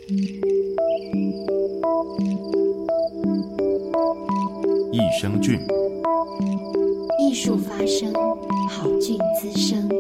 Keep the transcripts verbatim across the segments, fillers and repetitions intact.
益生菌， 艺术发声，好菌滋生。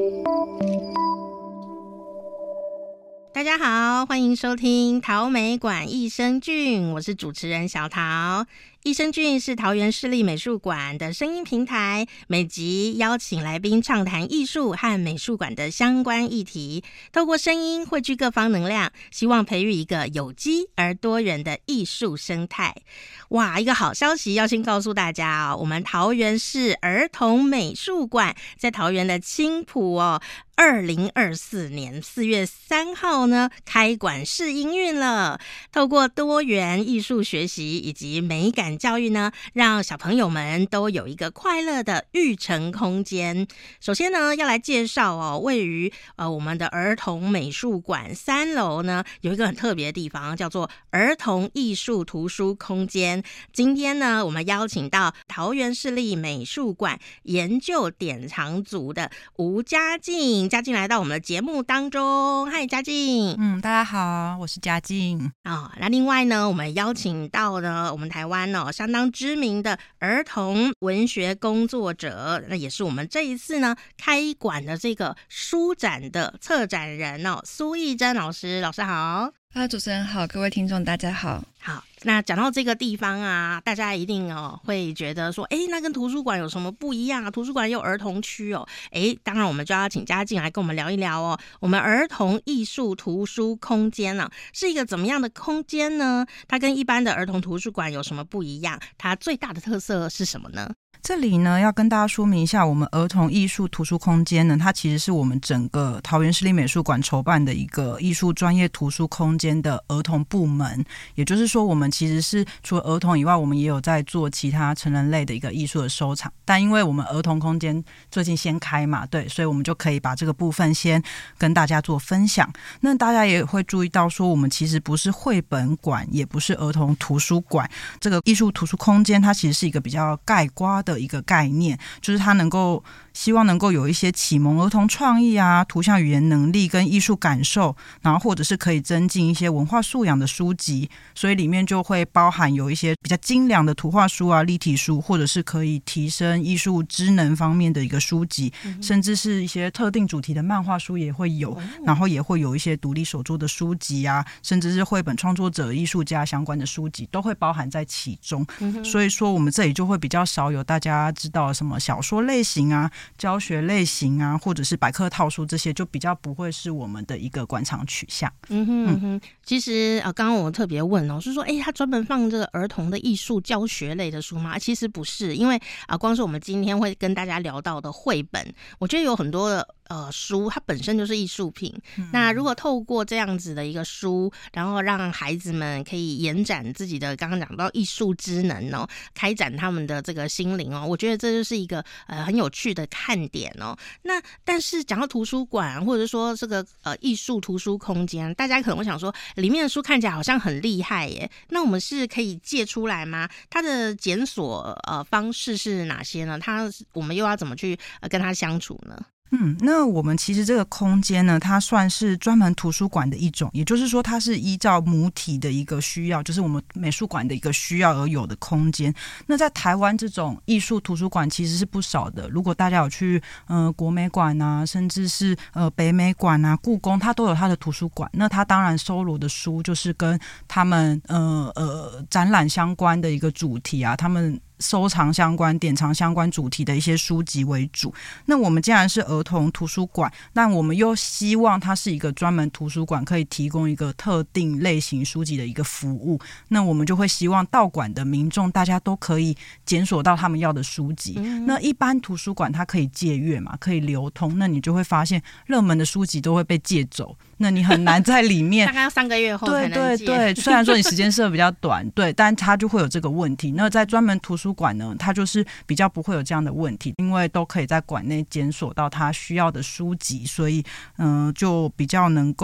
大家好，欢迎收听桃美馆益生菌，我是主持人小桃。益生菌是桃园市立美术馆的声音平台，每集邀请来宾畅谈艺术和美术馆的相关议题，透过声音汇聚各方能量，希望培育一个有机而多元的艺术生态。哇，一个好消息要先告诉大家哦，我们桃园市儿童美术馆在桃园的青埔哦，二零二四年四月三号呢开馆试营运了。透过多元艺术学习以及美感教育呢，让小朋友们都有一个快乐的育成空间。首先呢，要来介绍哦，位于呃我们的儿童美术馆三楼呢，有一个很特别的地方，叫做儿童艺术图书空间。今天呢，我们邀请到桃园市立美术馆研究典藏组的吴嘉靖，嘉靖来到我们的节目当中。嗨，嘉靖。 嗯，大家好，我是嘉靖。 哦，那另外呢，我们邀请到呢，我们台湾哦相当知名的儿童文学工作者，那也是我们这一次呢开馆的这个书展的策展人哦，苏艺珍老师。老师好。 啊，主持人好，各位听众大家好。 好，那讲到这个地方啊，大家一定哦会觉得说，哎，那跟图书馆有什么不一样啊？图书馆也有儿童区哦。哎，当然我们就要请嘉靖来跟我们聊一聊哦。我们儿童艺术图书空间啊，是一个怎么样的空间呢？它跟一般的儿童图书馆有什么不一样？它最大的特色是什么呢？ 这里呢，要跟大家说明一下，我们儿童艺术图书空间呢，它其实是我们整个桃园市立美术馆筹办的一个艺术专业图书空间的儿童部门。也就是说，我们其实是除了儿童以外，我们也有在做其他成人类的一个艺术的收藏。但因为我们儿童空间最近先开嘛，对，所以我们就可以把这个部分先跟大家做分享。那大家也会注意到说，我们其实不是绘本馆，也不是儿童图书馆。这个艺术图书空间，它其实是一个比较概括的一个概念，就是它能够希望能够有一些启蒙儿童创意啊、图像语言能力跟艺术感受，然后或者是可以增进一些文化素养的书籍，所以里面就会包含有一些比较精良的图画书啊、立体书，或者是可以提升艺术知能方面的一个书籍，嗯、甚至是一些特定主题的漫画书也会有，嗯、然后也会有一些独立手作的书籍啊，甚至是绘本创作者、艺术家相关的书籍都会包含在其中。嗯、所以说我们这里就会比较少有大家大家知道什么小说类型啊、教学类型啊，或者是百科套书，这些就比较不会是我们的一个馆藏取向。 嗯哼嗯哼，其实呃，刚刚我特别问哦，是说，哎，他专门放这个儿童的艺术教学类的书吗？其实不是，因为啊、呃，光是我们今天会跟大家聊到的绘本，我觉得有很多的呃书，它本身就是艺术品。嗯、那如果透过这样子的一个书，然后让孩子们可以延展自己的刚刚讲到艺术知能哦，开展他们的这个心灵哦，我觉得这就是一个呃很有趣的看点哦。那但是讲到图书馆或者说这个呃艺术图书空间，大家可能会想说，里面的书看起来好像很厉害耶，那我们是可以借出来吗？它的检索呃方式是哪些呢？它我们又要怎么去呃跟它相处呢？ 嗯，那我们其实这个空间呢，它算是专门图书馆的一种，也就是说它是依照母体的一个需要，就是我们美术馆的一个需要而有的空间。那在台湾这种艺术图书馆其实是不少的，如果大家有去呃国美馆啊，甚至是呃北美馆啊、故宫，它都有它的图书馆。那它当然收罗的书就是跟他们呃呃展览相关的一个主题啊，他们收藏相关、典藏相关主题的一些书籍为主。那我们既然是儿童图书馆，但我们又希望它是一个专门图书馆，可以提供一个特定类型书籍的一个服务，那我们就会希望到馆的民众大家都可以检索到他们要的书籍。嗯、那一般图书馆它可以借阅嘛，可以流通，那你就会发现热门的书籍都会被借走，那你很难在里面大概要三个月后才能借。 对对对，虽然说你时间设比较短，对，但它就会有这个问题。那在专门图书馆呢，它就是比较不会有这样的问题，因为都可以在馆内检索到他需要的书籍，所以嗯、呃，就比较能够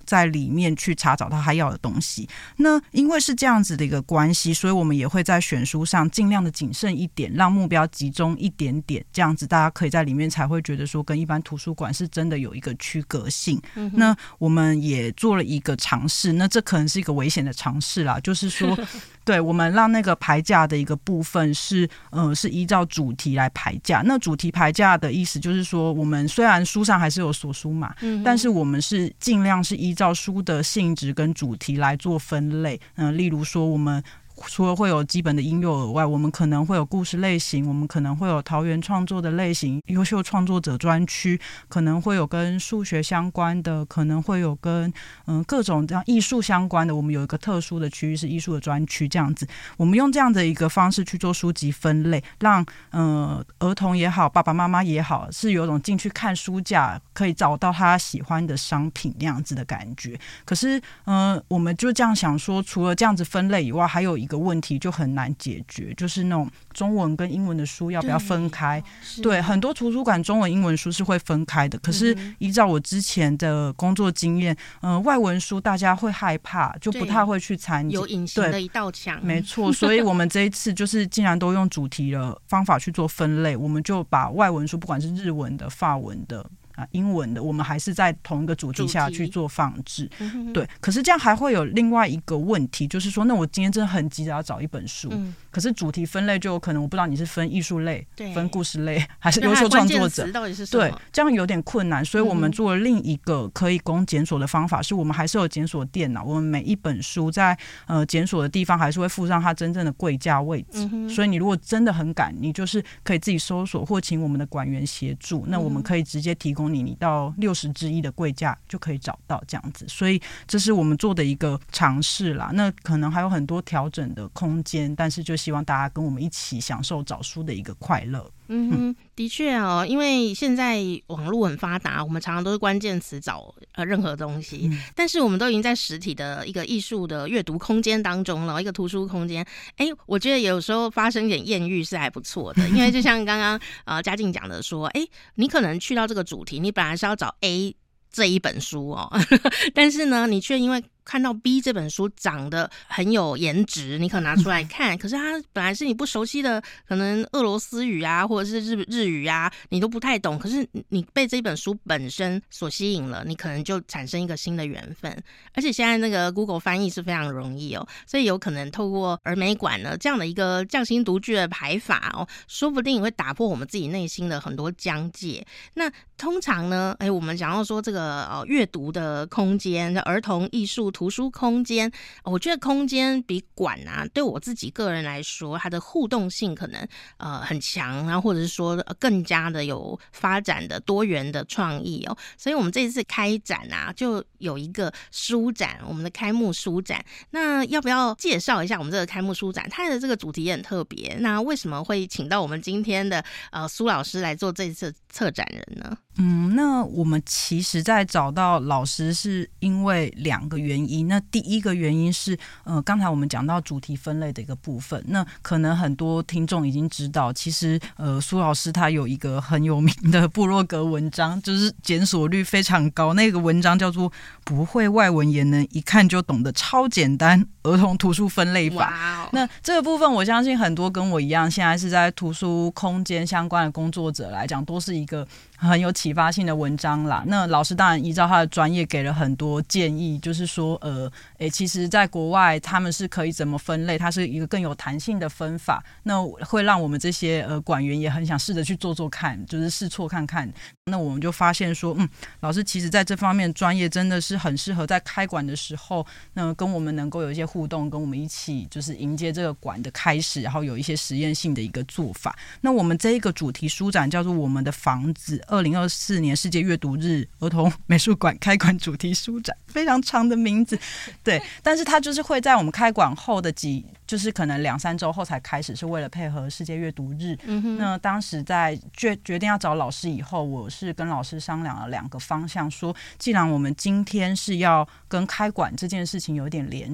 在里面去查找到他要的东西。那因为是这样子的一个关系，所以我们也会在选书上尽量的谨慎一点，让目标集中一点点，这样子大家可以在里面才会觉得说跟一般图书馆是真的有一个区隔性。嗯、那我们也做了一个尝试，那这可能是一个危险的尝试啦，就是说对，我们让那个排价的一个部分是呃是依照主题来排价。那主题排价的意思就是说，我们虽然书上还是有索书码、嗯、但是我们是尽量是依照书的性质跟主题来做分类。嗯、呃，例如说我们除了会有基本的婴幼儿外，我们可能会有故事类型，我们可能会有桃园创作的类型，优秀创作者专区，可能会有跟数学相关的，可能会有跟嗯各种这样艺术相关的，我们有一个特殊的区域是艺术的专区，这样子我们用这样的一个方式去做书籍分类，让呃儿童也好，爸爸妈妈也好，是有种进去看书架可以找到他喜欢的商品那样子的感觉。可是呃我们就这样想说，除了这样子分类以外，还有一个问题就很难解决，就是那种中文跟英文的书要不要分开。 对, 对，很多图书馆中文英文书是会分开的，可是依照我之前的工作经验、呃、外文书大家会害怕，就不太会去参与， 有隐形的一道墙。 没错，所以我们这一次就是既然都用主题的方法去做分类，我们就把外文书不管是日文的、法文的啊，英文的，我们还是在同一个主题下去做放置。嗯、对，可是这样还会有另外一个问题，就是说，那我今天真的很急着要找一本书、嗯，可是主题分类就有可能我不知道你是分艺术类、分故事类，还是优秀创作者， 到底是什么？ 对，这样有点困难，所以我们做了另一个可以供检索的方法，是我们还是有检索电脑，我们每一本书在呃检索的地方还是会附上它真正的柜架位置、嗯，所以你如果真的很赶，你就是可以自己搜索或请我们的馆员协助，那我们可以直接提供你你到六十之一的柜架就可以找到这样子，所以这是我们做的一个尝试啦。那可能还有很多调整的空间，但是就希望大家跟我们一起享受找书的一个快乐。 嗯哼，的确哦，因为现在网络很发达，我们常常都是关键词找呃任何东西、嗯，但是我们都已经在实体的一个艺术的阅读空间当中了，一个图书空间。哎，我觉得有时候发生一点艳遇是还不错的，因为就像刚刚呃嘉靖讲的说，哎，你可能去到这个主题，你本来是要找 A 这一本书哦，但是呢，你却因为看到 B 这本书长得很有颜值，你可能拿出来看，可是它本来是你不熟悉的，可能俄罗斯语啊，或者是日日语啊，你都不太懂，可是你被这本书本身所吸引了，你可能就产生一个新的缘分。而且现在那个 Google 翻译是非常容易哦，所以有可能透过儿美馆呢这样的一个匠心独具的排法哦，说不定会打破我们自己内心的很多疆界。那通常呢，哎，我们讲到说这个呃阅读的空间，儿童艺术图书空间，我觉得空间比馆啊，对我自己个人来说，它的互动性可能呃很强，然后或者是说更加的有发展的多元的创意哦。所以我们这一次开展啊，就有一个书展，我们的开幕书展。那要不要介绍一下我们这个开幕书展？它的这个主题也很特别。那为什么会请到我们今天的呃苏老师来做这次策展人呢？ 嗯，那我们其实在找到老师是因为两个原因。那第一个原因是呃，刚才我们讲到主题分类的一个部分，那可能很多听众已经知道，其实呃，苏老师他有一个很有名的部落格文章，就是检索率非常高，那个文章叫做不会外文也能一看就懂的超简单儿童图书分类法。那这个部分我相信很多跟我一样现在是在图书空间相关的工作者来讲，都是一个很有启发性的文章啦。那老师当然依照他的专业给了很多建议，就是说呃，诶，其实在国外他们是可以怎么分类，它是一个更有弹性的分法，那会让我们这些呃馆员也很想试着去做做看，就是试错看看。那我们就发现说嗯，老师其实在这方面专业真的是很适合在开馆的时候那跟我们能够有一些互动，跟我们一起就是迎接这个馆的开始，然后有一些实验性的一个做法。那我们这一个主题书展叫做我们的房子二零二四年世界阅读日儿童美术馆开馆主题书展，非常长的名字，对，但是它就是会在我们开馆后的几，就是可能两三周后才开始，是为了配合世界阅读日。嗯、那当时在决决定要找老师以后，我是跟老师商量了两个方向，说既然我们今天是要跟开馆这件事情有点连结，那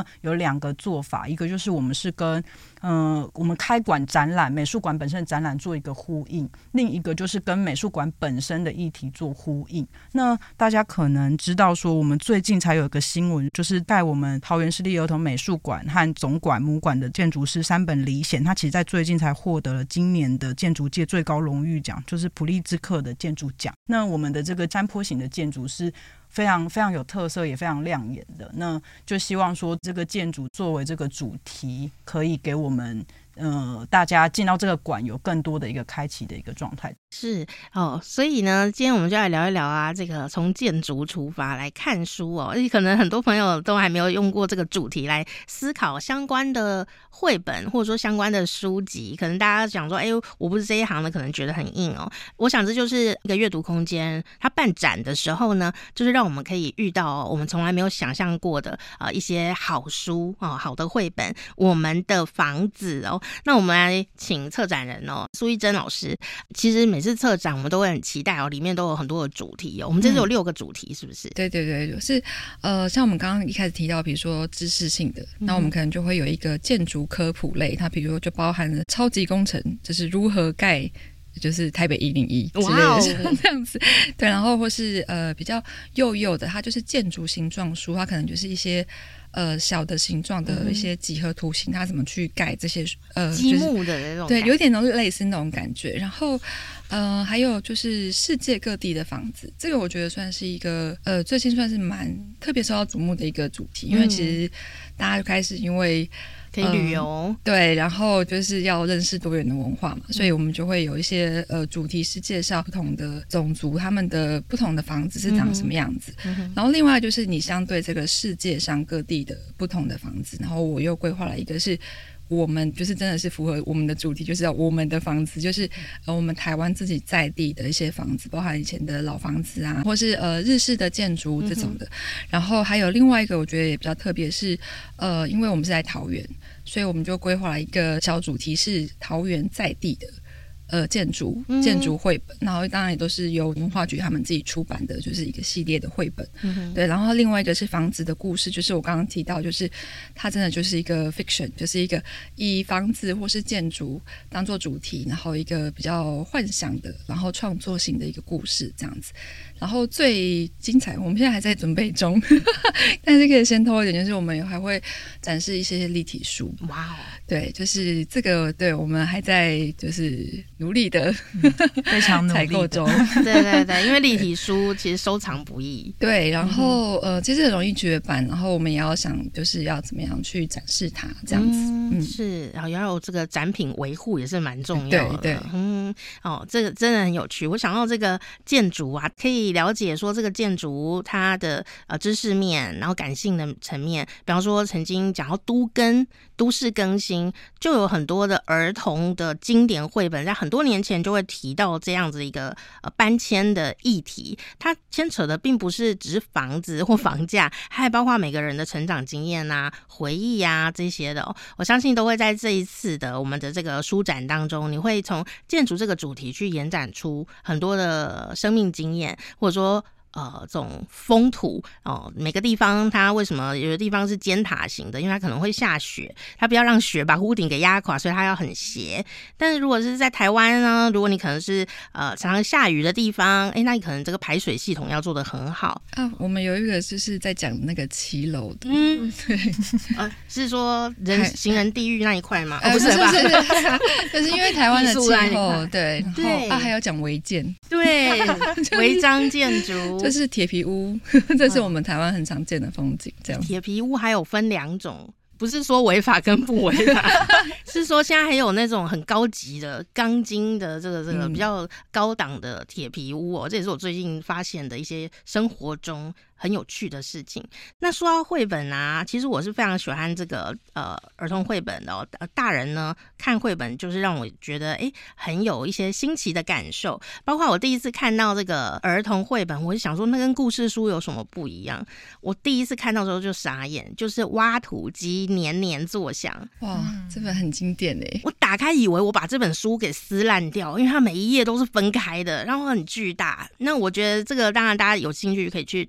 那有两个做法，一个就是我们是跟呃我们开馆展览美术馆本身的展览做一个呼应，另一个就是跟美术馆本身的议题做呼应。那大家可能知道说我们最近才有一个新闻，就是带我们桃园市立儿童美术馆和总馆母馆的建筑师山本理显，他其实在最近才获得了今年的建筑界最高荣誉奖，就是普利兹克的建筑奖。那我们的这个山坡型的建筑是非常非常有特色也非常亮眼的，那就希望说这个建筑作为这个主题可以给我们呃大家进到这个馆有更多的一个开启的一个状态。 是哦，所以呢今天我们就来聊一聊啊，这个从建筑出发来看书哦，可能很多朋友都还没有用过这个主题来思考相关的绘本或者说相关的书籍，可能大家讲说哎，我不是这一行的，可能觉得很硬哦。我想这就是一个阅读空间，它办展的时候呢，就是让我们可以遇到我们从来没有想象过的呃一些好书哦，好的绘本，我们的房子哦。那我们来请策展人哦，苏一珍老师。其实每次策展我们都会很期待哦，里面都有很多的主题哦。我们这次有六个主题，嗯、是不是？ 对对对，就是呃，像我们刚刚一开始提到，比如说知识性的，那我们可能就会有一个建筑科普类，它比如说就包含了超级工程，就是如何盖。就是台北一零一之类的，像这样子，对，然后或是呃比较幼幼的，它就是建筑形状书，它可能就是一些呃小的形状的一些几何图形，它怎么去盖这些呃积木的那种、 就是，对，有点类似那种感觉。然后呃还有就是世界各地的房子，这个我觉得算是一个呃最近算是蛮特别受到瞩目的一个主题，因为其实大家就开始因为。 可以旅游、嗯、 对，然后就是要认识多元的文化嘛，所以我们就会有一些呃主题是介绍不同的种族他们的不同的房子是长什么样子、嗯、然后另外就是你相对这个世界上各地的不同的房子，然后我又规划了一个是我们就是真的是符合我们的主题，就是要我们的房子，就是呃我们台湾自己在地的一些房子，包含以前的老房子啊，或是呃日式的建筑这种的、嗯、然后还有另外一个我觉得也比较特别是呃因为我们是在桃园，所以我们就规划了一个小主题是桃园在地的呃建筑建筑绘本、嗯、然后当然也都是由文化局他们自己出版的，就是一个系列的绘本、嗯、对，然后另外一个是房子的故事，就是我刚刚提到，就是它真的就是一个 fiction， 就是一个以房子或是建筑当做主题，然后一个比较幻想的然后创作性的一个故事这样子。然后最精彩我们现在还在准备中但是可以先透一点，就是我们还会展示一些立体书。 哇哦， 对，就是这个对我们还在就是努力的、 嗯、非常努力采购中对对对，因为立体书其实收藏不易。 对，然后、嗯、呃其实很容易绝版，然后我们也要想就是要怎么样去展示它这样子。嗯， 嗯是，然后要有这个展品维护也是蛮重要的。 对对， 嗯，哦，这个真的很有趣。我想到这个建筑啊，可以了解说这个建筑它的呃知识面，然后感性的层面，比方说曾经讲到都更都市更新，就有很多的儿童的经典绘本在很多年前就会提到这样子一个呃搬迁的议题，它牵扯的并不是只是房子或房价，还包括每个人的成长经验啊、回忆啊这些的、哦、我相信都会在这一次的我们的这个书展当中，你会从建筑这个主题去延展出很多的生命经验，或者说呃，这种风土哦，每个地方它为什么有的地方是尖塔型的？因为它可能会下雪，它不要让雪把屋顶给压垮，所以它要很斜。但是如果是在台湾呢，如果你可能是呃常常下雨的地方，哎，那你可能这个排水系统要做得很好啊。我们有一个就是在讲那个骑楼的， 嗯，对，呃，是说人行人地狱那一块吗？哦，不是吧？ 是是是，就是因为台湾的气候，对，然后啊还有讲违建， 对，违章建筑。 就是铁皮屋，这是我们台湾很常见的风景。这样， 铁皮屋还有分两种，不是说违法跟不违法，是说现在还有那种很高级的钢筋的这个这个比较高档的铁皮屋哦，这也是我最近发现的一些生活中很有趣的事情。那说到绘本啊，其实我是非常喜欢这个呃儿童绘本的哦。大人呢看绘本就是让我觉得哎很有一些新奇的感受。包括我第一次看到这个儿童绘本，我就想说那跟故事书有什么不一样？我第一次看到的时候就傻眼，就是挖土机年年作响。 哇，这本很经典耶！ 我打开以为我把这本书给撕烂掉，因为它每一页都是分开的，然后很巨大。那我觉得这个当然大家有兴趣可以去找来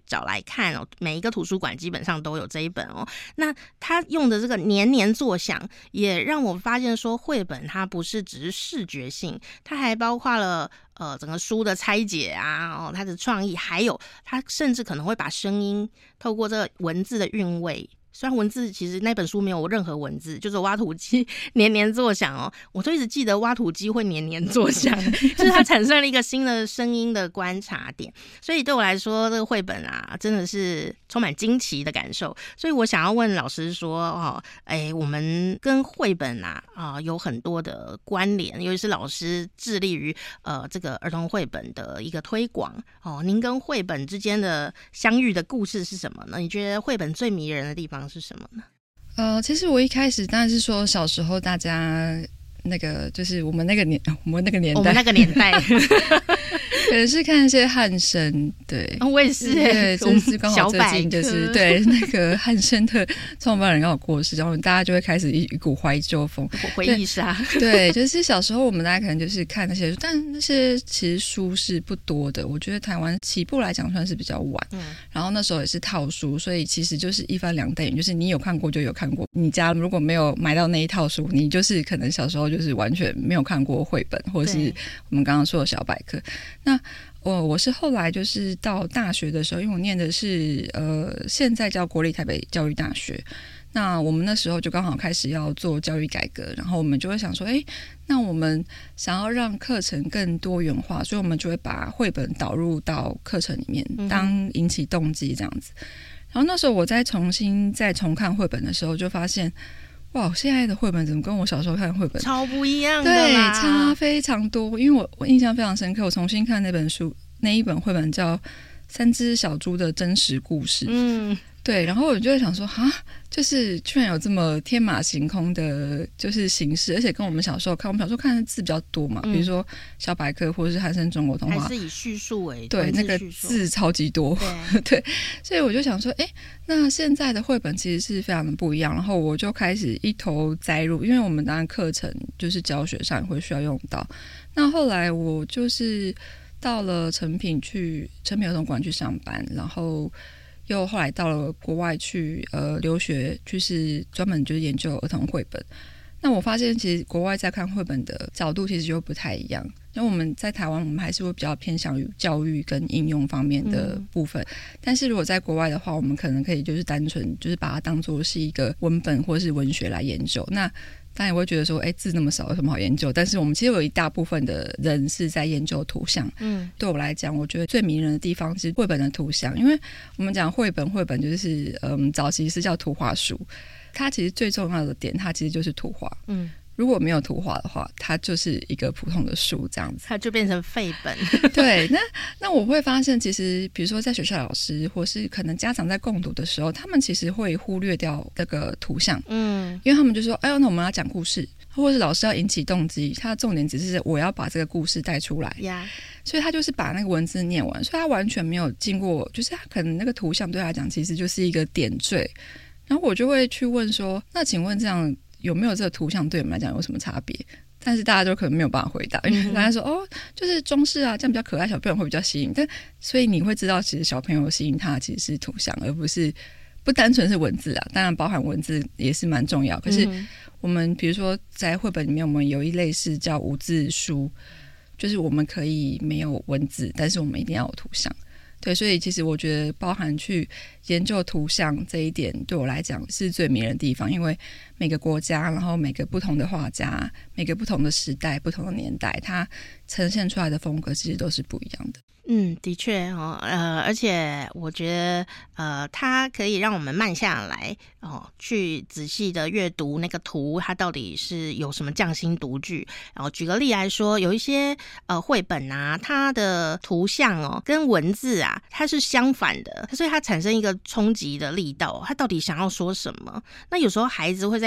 看哦，每一个图书馆基本上都有这一本哦。那他用的这个年年作响，也让我发现说，绘本它不是只是视觉性，它还包括了呃整个书的拆解啊，哦，它的创意，还有它甚至可能会把声音透过这个文字的韵味。虽然文字其实那本书没有任何文字，就是挖土机年年作响哦，我就一直记得挖土机会年年作响，就是它产生了一个新的声音的观察点。所以对我来说，这个绘本啊，真的是充满惊奇的感受。所以我想要问老师说，哦，哎，我们跟绘本啊啊、呃、有很多的关联，尤其是老师致力于呃这个儿童绘本的一个推广哦。您跟绘本之间的相遇的故事是什么呢？你觉得绘本最迷人的地方是什么呢？ 呃，其实我一开始当然是说小时候大家那个就是我们那个年我们那个年代我们那个年代可能是看一些汉生，对、 哦、我也是， 对，就是刚好最近就是对那个汉生的创办人刚好过世，然后大家就会开始一股怀旧风， 回忆杀。 对，就是小时候我们大家可能就是看那些，但那些其实书是不多的。我觉得台湾起步来讲算是比较晚，嗯，然后那时候也是套书，所以其实就是一翻两瞪眼，就是你有看过就有看过。你家如果没有买到那一套书，你就是可能小时候就是完全没有看过绘本，或者是我们刚刚说的小百科。那我我是后来就是到大学的时候，因为我念的是呃现在叫国立台北教育大学，那我们那时候就刚好开始要做教育改革，然后我们就会想说，哎，那我们想要让课程更多元化，所以我们就会把绘本导入到课程里面，当引起动机这样子。然后那时候我再重新再重看绘本的时候，就发现哇，现在的绘本怎么跟我小时候看的绘本超不一样的啦？ 对，差非常多。因为我我印象非常深刻，我重新看那本书，那一本绘本叫《三只小猪的真实故事》。嗯，对，然后我就会想说，哈，就是居然有这么天马行空的，就是形式，而且跟我们小时候看，我们小时候看的字比较多嘛，嗯、比如说小百科或者是汉生中国童话， 还是以叙述为对，那个字超级多，对，对，所以我就想说，哎，那现在的绘本其实是非常的不一样，然后我就开始一头栽入，因为我们当然课程就是教学上也会需要用到，那后来我就是到了成品去成品儿童馆去上班，然后又后来到了国外去呃留学，就是专门就是研究儿童绘本。那我发现其实国外在看绘本的角度其实就不太一样，因为我们在台湾我们还是会比较偏向于教育跟应用方面的部分、嗯、但是如果在国外的话，我们可能可以就是单纯就是把它当作是一个文本或是文学来研究。那当然也会觉得说，哎，字那么少有什么好研究？但是我们其实有一大部分的人是在研究图像。嗯，对我来讲，我觉得最迷人的地方是绘本的图像，因为我们讲绘本，绘本就是嗯，早期是叫图画书，它其实最重要的点，它其实就是图画。嗯。如果没有图画的话，它就是一个普通的书这样子， 它就变成废本。 对，那那我会发现，其实比如说在学校老师或是可能家长在共读的时候，他们其实会忽略掉这个图像，嗯，因为他们就说，哎呦，那我们要讲故事，或是老师要引起动机，他的重点只是我要把这个故事带出来， yeah. 所以他就是把那个文字念完，所以他完全没有经过，就是他可能那个图像对他来讲其实就是一个点缀，然后我就会去问说，那请问这样有没有这个图像对我们来讲有什么差别？但是大家都可能没有办法回答，因为大家说、嗯、哦，就是装饰啊，这样比较可爱，小朋友会比较吸引。但所以你会知道，其实小朋友吸引他其实是图像，而不是不单纯是文字啊。当然，包含文字也是蛮重要。可是我们比如说在绘本里面，我们有一类是叫无字书，就是我们可以没有文字，但是我们一定要有图像。对，所以其实我觉得包含去研究图像这一点对我来讲是最迷人的地方，因为每个国家，然后每个不同的画家，每个不同的时代，不同的年代，它呈现出来的风格其实都是不一样的。 嗯，的确哦，呃，而且我觉得，呃，它可以让我们慢下来哦，去仔细的阅读那个图，它到底是有什么匠心独具。然后举个例来说，有一些呃绘本啊，它的图像哦跟文字啊，它是相反的，所以它产生一个冲击的力道，它到底想要说什么？那有时候孩子会在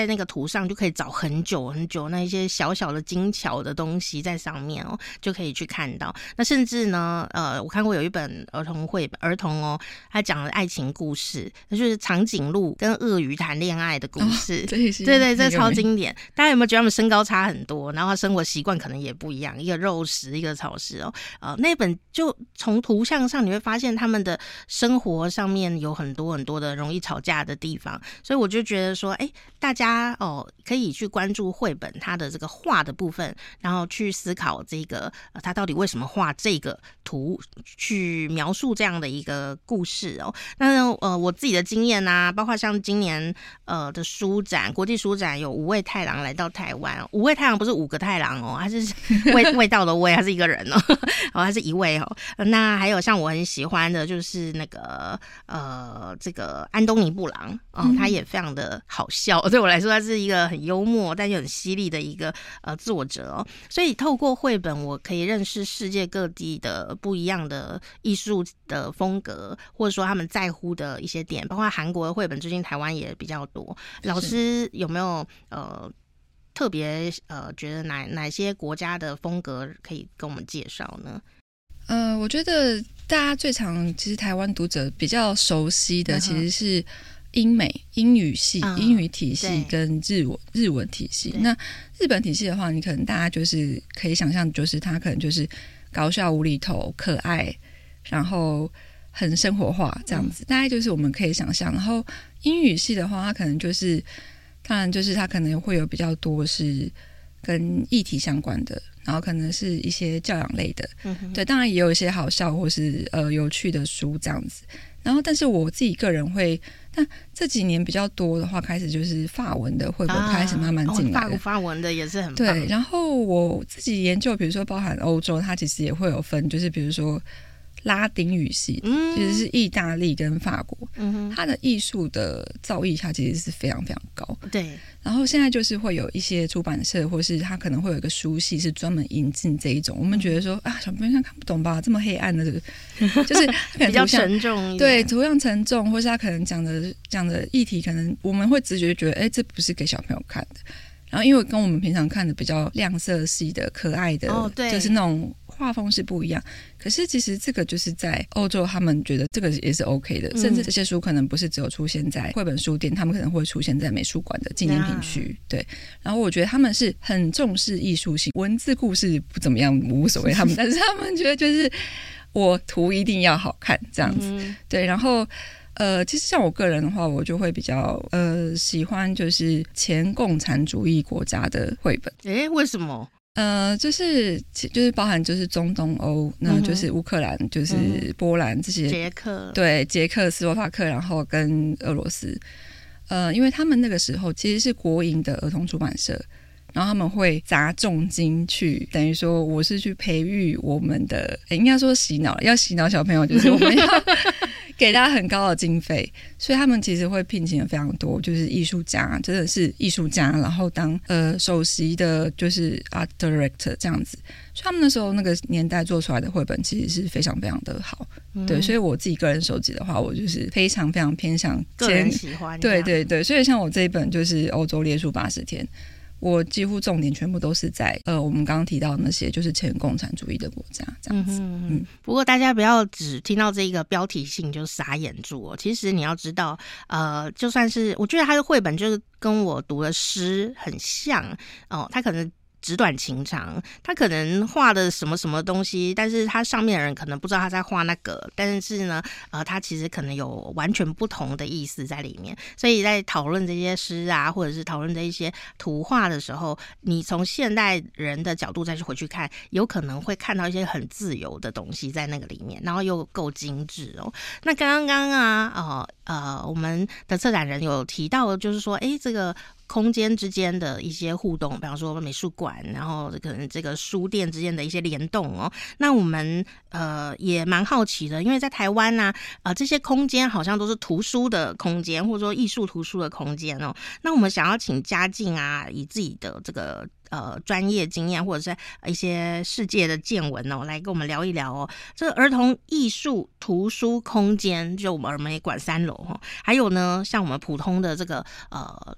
在那个图上就可以找很久很久那一些小小的精巧的东西在上面哦，就可以去看到。那甚至呢，呃，我看过有一本儿童绘本，儿童哦，他讲了爱情故事，那就是长颈鹿跟鳄鱼谈恋爱的故事。 哦、对对，这超经典。大家有没有觉得他们身高差很多，然后生活习惯可能也不一样，一个肉食，一个草食哦。呃，那本就从图像上你会发现他们的生活上面有很多很多的容易吵架的地方，所以我就觉得说，哎，大家哦可以去关注绘本它的这个画的部分，然后去思考这个呃，他到底为什么画这个图，去描述这样的一个故事哦。那呃，我自己的经验啊，包括像今年呃的书展，国际书展有五位太郎来到台湾，五位太郎不是五个太郎哦，他是味味道的味，他是一个人哦，哦，他是一位哦。那还有像我很喜欢的就是那个呃这个安东尼布朗哦， 嗯、 他也非常的好笑，对我来说他是一个很幽默但又很犀利的一个呃作者哦。所以透过绘本，我可以认识世界各地的不一样的艺术的风格，或者说他们在乎的一些点，包括韩国的绘本，最近台湾也比较多。老师有没有呃特别呃觉得哪哪些国家的风格可以跟我们介绍呢？ 呃，我觉得大家最常其实台湾读者比较熟悉的其实是英美英语系、嗯、英语体系跟日文日文体系。那日本体系的话，你可能大家就是可以想象，就是它可能就是搞笑无厘头、可爱，然后很生活化这样子，嗯、大概就是我们可以想象。然后英语系的话，它可能就是当然就是它可能会有比较多是跟议题相关的，然后可能是一些教养类的，嗯、对，当然也有一些好笑或是呃有趣的书这样子。然后，但是我自己个人会，但这几年比较多的话，开始就是法文的绘本开始慢慢进来了， 啊哦、法法文的也是很棒。 对，然后我自己研究，比如说包含欧洲，它其实也会有分，就是比如说拉丁语系，嗯，其实是意大利跟法国，嗯，它的艺术的造诣，它其实是非常非常高。 对，然后现在就是会有一些出版社，或是它可能会有一个书系是专门引进这一种。我们觉得说啊，小朋友看不懂吧，这么黑暗的，就是它可能比较沉重一点， 对，图像沉重，或是他可能讲的讲的议题，可能我们会直觉觉得，哎，这不是给小朋友看的。然后因为跟我们平常看的比较亮色系的、可爱的， 哦、对， 就是那种画风是不一样。可是其实这个就是在欧洲，他们觉得这个也是 OK 的，嗯、甚至这些书可能不是只有出现在绘本书店，他们可能会出现在美术馆的纪念品区。对，然后我觉得他们是很重视艺术性，文字故事不怎么样无所谓他们，但是他们觉得就是我图一定要好看这样子。嗯、对，然后。呃，其实像我个人的话，我就会比较呃喜欢就是前共产主义国家的绘本。 诶，为什么？ 呃，就是就是包含就是中东欧，那就是乌克兰，就是波兰这些， 捷克， 对，捷克斯洛伐克，然后跟俄罗斯。呃，因为他们那个时候其实是国营的儿童出版社。然后他们会砸重金去，等于说我是去培育我们的，应该说洗脑，要洗脑小朋友，就是我们要给他很高的经费，所以他们其实会聘请了非常多，就是艺术家，真的是艺术家，然后当呃首席的，就是 art director 这样子。所以他们那时候那个年代做出来的绘本其实是非常非常的好，嗯、对，所以我自己个人收集的话，我就是非常非常偏向个人喜欢， 对对对，所以像我这一本就是欧洲列书八十天。我几乎重点全部都是在呃，我们刚刚提到的那些就是前共产主义的国家这样子。嗯嗯。不过大家不要只听到这个标题性就傻眼住哦。其实你要知道，呃，就算是我觉得他的绘本就是跟我读的诗很像哦，他可能。纸短情长，他可能画的什么什么东西，但是他上面的人可能不知道他在画那个，但是呢，呃，他其实可能有完全不同的意思在里面。所以在讨论这些诗啊，或者是讨论这一些图画的时候，你从现代人的角度再去回去看，有可能会看到一些很自由的东西在那个里面，然后又够精致哦。那刚刚啊，呃呃，我们的策展人有提到，就是说，哎，这个。空间之间的一些互动，比方说美术馆，然后可能这个书店之间的一些联动哦。那我们呃也蛮好奇的，因为在台湾啊，呃这些空间好像都是图书的空间，或者说艺术图书的空间哦。那我们想要请嘉靖啊，以自己的这个呃专业经验或者是一些世界的见闻哦，来跟我们聊一聊哦。这个儿童艺术图书空间，就我们儿美馆三楼哦，还有呢，像我们普通的这个呃。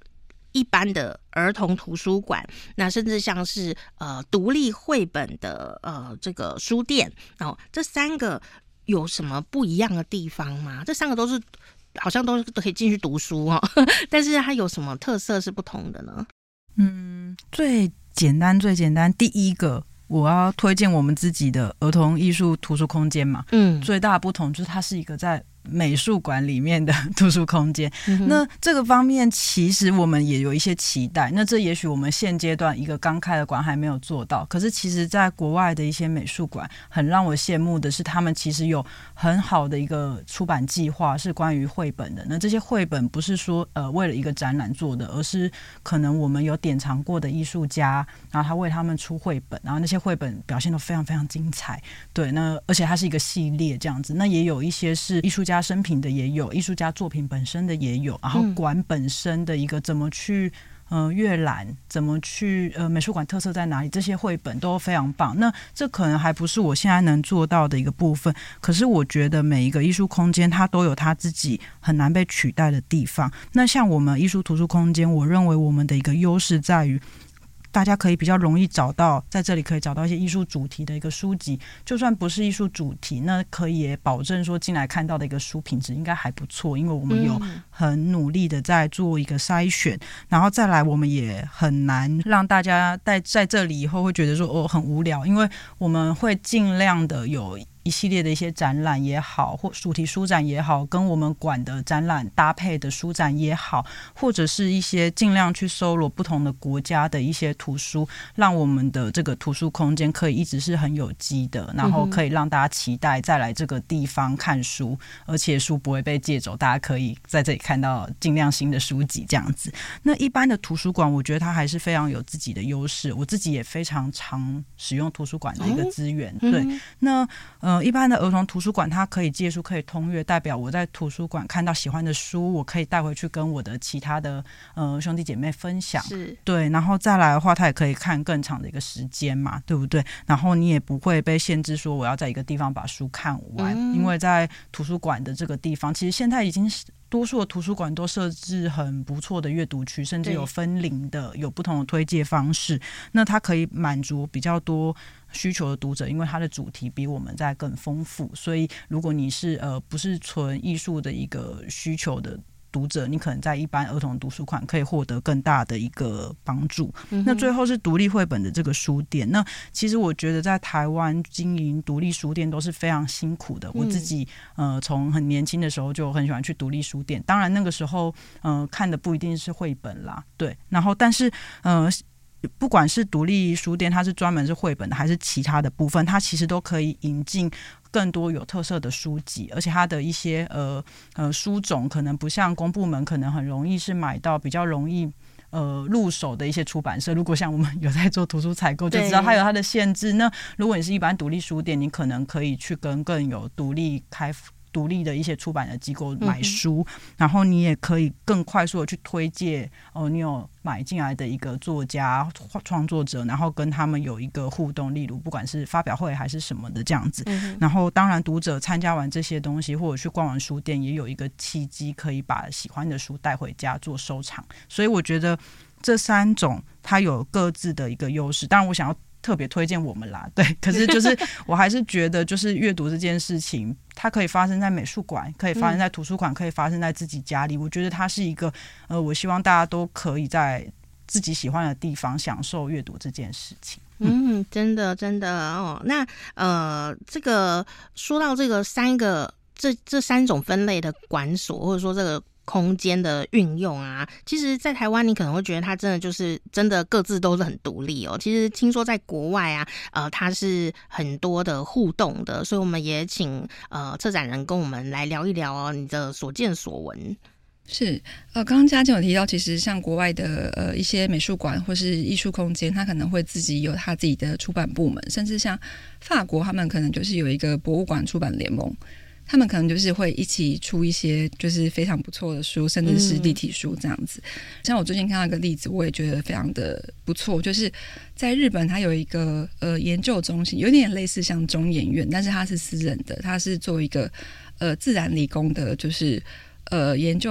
一般的儿童图书馆，那甚至像是呃独立绘本的呃这个书店哦，这三个有什么不一样的地方吗？这三个都是好像都都可以进去读书哦，但是它有什么特色是不同的呢？ 嗯，最简单最简单，第一个我要推荐我们自己的儿童艺术图书空间嘛，嗯，最大的不同就是它是一个在美术馆里面的图书空间、嗯、那这个方面其实我们也有一些期待，那这也许我们现阶段一个刚开的馆还没有做到，可是其实在国外的一些美术馆很让我羡慕的是他们其实有很好的一个出版计划是关于绘本的，那这些绘本不是说呃为了一个展览做的，而是可能我们有典藏过的艺术家，然后他为他们出绘本，然后那些绘本表现都非常非常精彩，对，那而且它是一个系列这样子，那也有一些是艺术家生平的也有，艺术家作品本身的也有，然后馆本身的一个怎么去呃阅览，怎么去呃美术馆特色在哪里，这些绘本都非常棒。那这可能还不是我现在能做到的一个部分，可是我觉得每一个艺术空间它都有它自己很难被取代的地方。那像我们艺术图书空间，我认为我们的一个优势在于大家可以比较容易找到，在这里可以找到一些艺术主题的一个书籍，就算不是艺术主题，那可以也保证说进来看到的一个书品质应该还不错，因为我们有很努力的在做一个筛选、嗯、然后再来我们也很难让大家在在这里以后会觉得说哦很无聊，因为我们会尽量的有一系列的一些展览也好，或主题书展也好，跟我们馆的展览搭配的书展也好，或者是一些尽量去搜罗不同的国家的一些图书，让我们的这个图书空间可以一直是很有机的，然后可以让大家期待再来这个地方看书，而且书不会被借走，大家可以在这里看到尽量新的书籍这样子。那一般的图书馆我觉得它还是非常有自己的优势，我自己也非常常使用图书馆的一个资源、哦、对、嗯、那呃一般的儿童图书馆它可以借书可以通阅，代表我在图书馆看到喜欢的书，我可以带回去跟我的其他的呃兄弟姐妹分享，是对，然后再来的话它也可以看更长的一个时间嘛，对不对？然后你也不会被限制说我要在一个地方把书看完、嗯、因为在图书馆的这个地方其实现在已经多数的图书馆都设置很不错的阅读区，甚至有分龄的，有不同的推介方式，那它可以满足比较多需求的读者，因为它的主题比我们在更丰富，所以如果你是呃不是纯艺术的一个需求的读者，你可能在一般儿童图书馆可以获得更大的一个帮助、嗯、那最后是独立绘本的这个书店，那其实我觉得在台湾经营独立书店都是非常辛苦的、嗯、我自己呃从很年轻的时候就很喜欢去独立书店，当然那个时候呃看的不一定是绘本啦，对，然后但是呃不管是独立书店它是专门是绘本的还是其他的部分，它其实都可以引进更多有特色的书籍，而且它的一些呃呃书种可能不像公部门可能很容易是买到比较容易呃入手的一些出版社，如果像我们有在做图书采购就知道它有它的限制，那如果你是一般独立书店，你可能可以去跟更有独立开独立的一些出版的机构买书、嗯、然后你也可以更快速的去推荐哦，你有买进来的一个作家创作者，然后跟他们有一个互动，例如不管是发表会还是什么的这样子、嗯、然后当然读者参加完这些东西或者去逛完书店也有一个契机可以把喜欢的书带回家做收藏，所以我觉得这三种它有各自的一个优势，当然我想要特别推荐我们啦，对，可是就是我还是觉得就是阅读这件事情它可以发生在美术馆，可以发生在图书馆、嗯、可以发生在自己家里，我觉得它是一个呃，我希望大家都可以在自己喜欢的地方享受阅读这件事情。 嗯，真的真的哦。那呃，这个说到这个三个这这三种分类的馆所，或者说这个空间的运用啊，其实在台湾你可能会觉得它真的就是真的各自都是很独立哦，其实听说在国外啊呃，它是很多的互动的，所以我们也请呃策展人跟我们来聊一聊哦你的所见所闻。 是呃，刚刚嘉靖有提到，其实像国外的呃一些美术馆或是艺术空间，它可能会自己有它自己的出版部门，甚至像法国他们可能就是有一个博物馆出版联盟，他们可能就是会一起出一些就是非常不错的书，甚至是立体书这样子、嗯、像我最近看到一个例子我也觉得非常的不错，就是在日本它有一个呃研究中心，有点类似像中研院，但是它是私人的，它是做一个呃自然理工的就是呃研究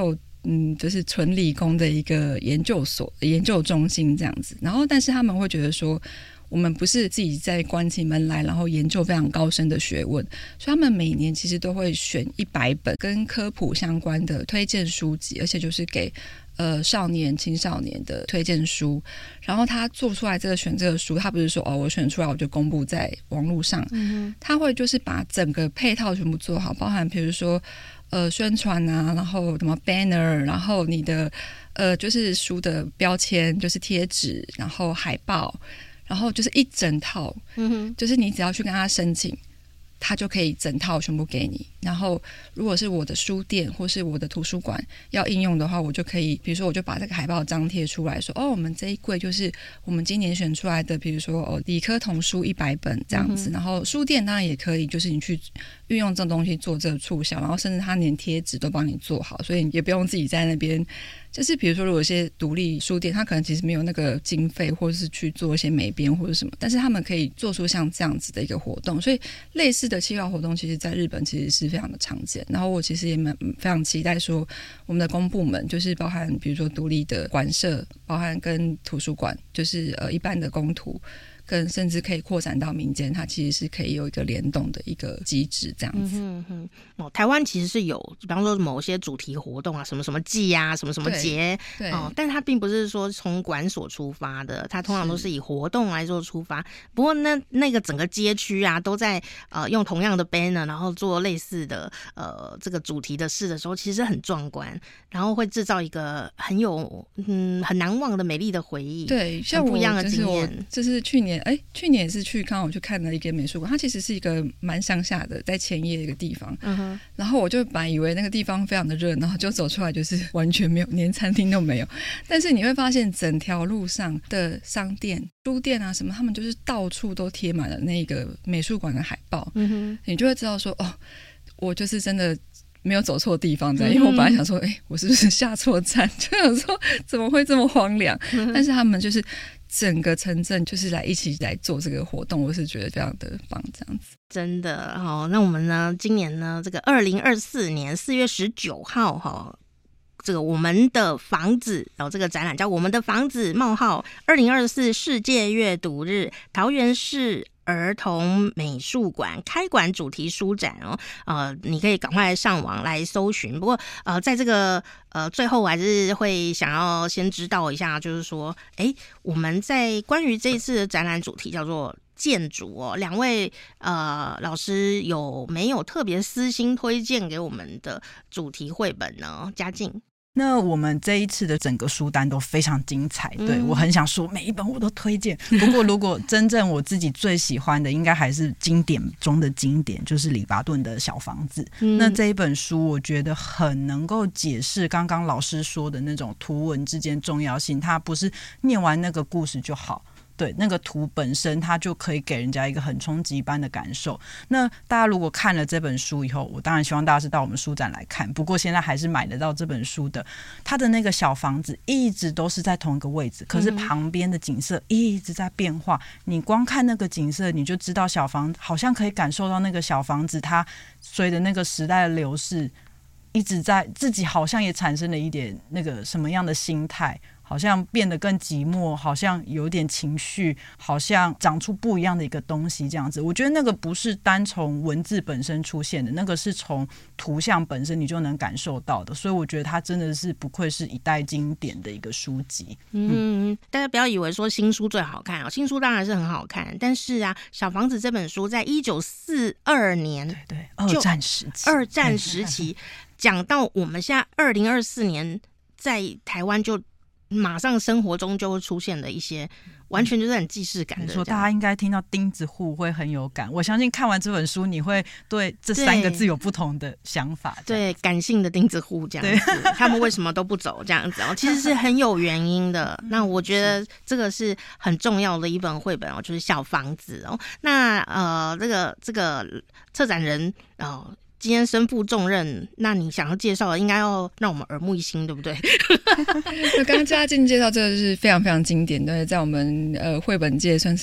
嗯，就是纯理工的一个研究所研究中心这样子。然后但是他们会觉得说我们不是自己在关起门来然后研究非常高深的学问，所以他们每年其实都会选一百本跟科普相关的推荐书籍，而且就是给呃少年青少年的推荐书。然后他做出来这个选这个书，他不是说哦我选出来我就公布在网络上，嗯，他会就是把整个配套全部做好，包含比如说呃宣传啊，然后什么 banner， 然后你的呃就是书的标签，就是贴纸，然后海报，然后就是一整套，嗯哼，就是你只要去跟他申请，他就可以整套全部给你。然后如果是我的书店或是我的图书馆要应用的话，我就可以比如说我就把这个海报张贴出来说，哦我们这一柜就是我们今年选出来的，比如说哦理科童书一百本这样子，嗯，然后书店当然也可以，就是你去运用这种东西做这个促销，然后甚至他连贴纸都帮你做好，所以你也不用自己在那边，就是比如说如果有些独立书店他可能其实没有那个经费或者是去做一些美编或者什么，但是他们可以做出像这样子的一个活动，所以类似的企划活动其实在日本其实是非常的常见。然后我其实也蛮非常期待说我们的公部门就是包含比如说独立的馆舍，包含跟图书馆，就是呃一般的公图，跟甚至可以扩展到民间，它其实是可以有一个联动的一个机制这样子。 嗯哼哼，哦，台湾其实是有，比方说某些主题活动啊，什么什么季啊，什么什么节，对，哦，但它并不是说从馆所出发的，它通常都是以活动来做出发。不过那那个整个街区啊，都在呃用同样的 banner， 然后做类似的呃这个主题的事的时候，其实很壮观，然后会制造一个很有嗯很难忘的美丽的回忆。 对，像我不一样的经验， 就是去年哎，去年也是去刚好去看了一个美术馆，它其实是一个蛮乡下的，在前夜的一个地方。嗯哼，然后我就本来以为那个地方非常的热，然后就走出来就是完全没有，连餐厅都没有。但是你会发现整条路上的商店、书店啊什么，他们就是到处都贴满了那个美术馆的海报。嗯哼，你就会知道说哦，我就是真的没有走错地方这样，因为我本来想说，哎、欸，我是不是下错站？就想说怎么会这么荒凉？嗯、但是他们就是整个城镇就是来一起来做这个活动，我是觉得非常的棒，这样子。 真的哦，那我们呢，今年呢，这个二零二四年四月十九号哈、哦。这个我们的房子，然后这个展览叫我们的房子冒号二零二四世界阅读日，桃园市儿童美术馆开馆主题书展哦，呃，你可以赶快上网来搜寻。不过呃，在这个呃最后，我还是会想要先知道一下，就是说，哎，我们在关于这一次的展览主题叫做建筑哦，两位呃老师有没有特别私心推荐给我们的主题绘本呢？嘉靖。 那我们这一次的整个书单都非常精彩，对、嗯、我很想说每一本我都推荐。不过如果真正我自己最喜欢的，应该还是经典中的经典，就是里巴顿的小房子、嗯、那这一本书我觉得很能够解释刚刚老师说的那种图文之间重要性，它不是念完那个故事就好，对，那个图本身它就可以给人家一个很冲击般的感受。那大家如果看了这本书以后，我当然希望大家是到我们书展来看，不过现在还是买得到这本书的，它的那个小房子一直都是在同一个位置，可是旁边的景色一直在变化、嗯、你光看那个景色你就知道小房好像可以感受到那个小房子它随着那个时代的流逝一直在自己好像也产生了一点那个什么样的心态，好像变得更寂寞，好像有点情绪，好像长出不一样的一个东西这样子。我觉得那个不是单从文字本身出现的，那个是从图像本身你就能感受到的，所以我觉得它真的是不愧是一代经典的一个书籍。 嗯，嗯大家不要以为说新书最好看、哦、新书当然是很好看，但是啊，小房子这本书在一九四二年， 对对，二战时期， 二战时期讲到我们现在二零二四年在台湾就马上生活中就会出现的一些完全就是很既视感的。 说大家应该听到钉子户会很有感，我相信看完这本书你会对这三个字有不同的想法。 对，感性的钉子户这样子，他们为什么都不走这样子哦，其实是很有原因的。那我觉得这个是很重要的一本绘本哦，就是小房子哦。那呃，这个这个策展人哦。今天身负重任，那你想要介绍的应该要让我们耳目一新，对不对？ 刚刚嘉靖介绍这个是非常非常经典，对，在我们呃绘本界算是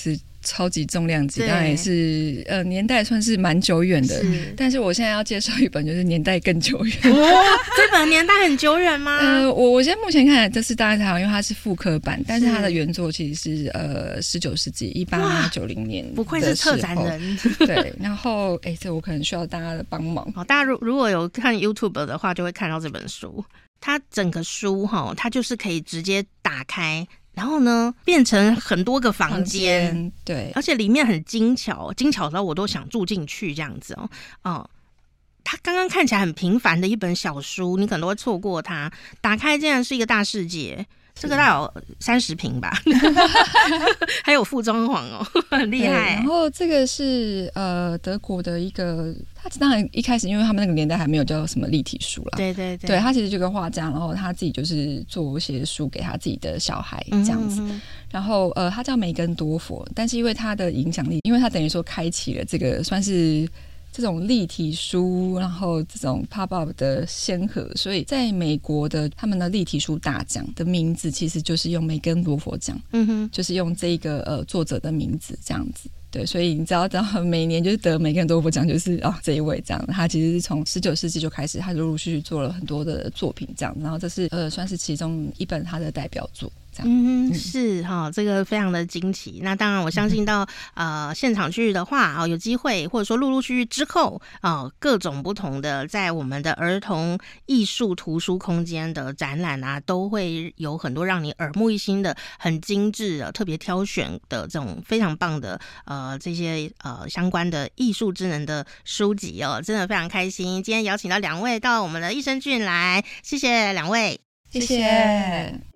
超级重量级，当然也是呃年代算是蛮久远的， 是但是我现在要介绍一本就是年代更久远。 哦，这本年代很久远吗？ 呃，我我现在目前看来这是大概才好，因为它是复刻版，但是它的原作其实是呃十九世纪一八九零年， 不愧是策展人。 对，然后哎，这我可能需要大家的帮忙。 好，大家如如果有看 YouTube 的话，就会看到这本书。它整个书哈，它就是可以直接打开，然后呢变成很多个房间， 对， 而且里面很精巧，精巧到我都想住进去这样子哦。哦，它刚刚看起来很平凡的一本小书，你可能都会错过它，打开竟然是一个大世界。这个大概有三十平吧，还有附装潢哦，很厉害。 然后这个是呃德国的一个，他当然一开始因为他们那个年代还没有叫什么立体书啦， 对对对， 对他其实就个画家，然后他自己就是做一些书给他自己的小孩这样子。嗯哼哼，然后呃他叫梅根多佛，但是因为他的影响力，因为他等于说开启了这个算是这种立体书，然后这种 pop up 的先河，所以在美国的他们的立体书大奖的名字其实就是用梅根罗佛奖，嗯哼，就是用这一个呃作者的名字这样子。对，所以你知道，知道每年就是得梅根多佛奖，就是啊、哦、这一位这样。他其实是从十九世纪就开始，他陆陆续续做了很多的作品这样，然后这是呃算是其中一本他的代表作。 嗯，是哈，这个非常的惊奇。那当然，我相信到、嗯、呃现场去的话啊、哦，有机会或者说陆陆续续之后啊、哦，各种不同的在我们的儿童艺术图书空间的展览啊，都会有很多让你耳目一新的、很精致的、特别挑选的这种非常棒的呃这些呃相关的艺术智能的书籍哦，真的非常开心。今天邀请到两位到我们的益生菌来，谢谢两位， 谢谢。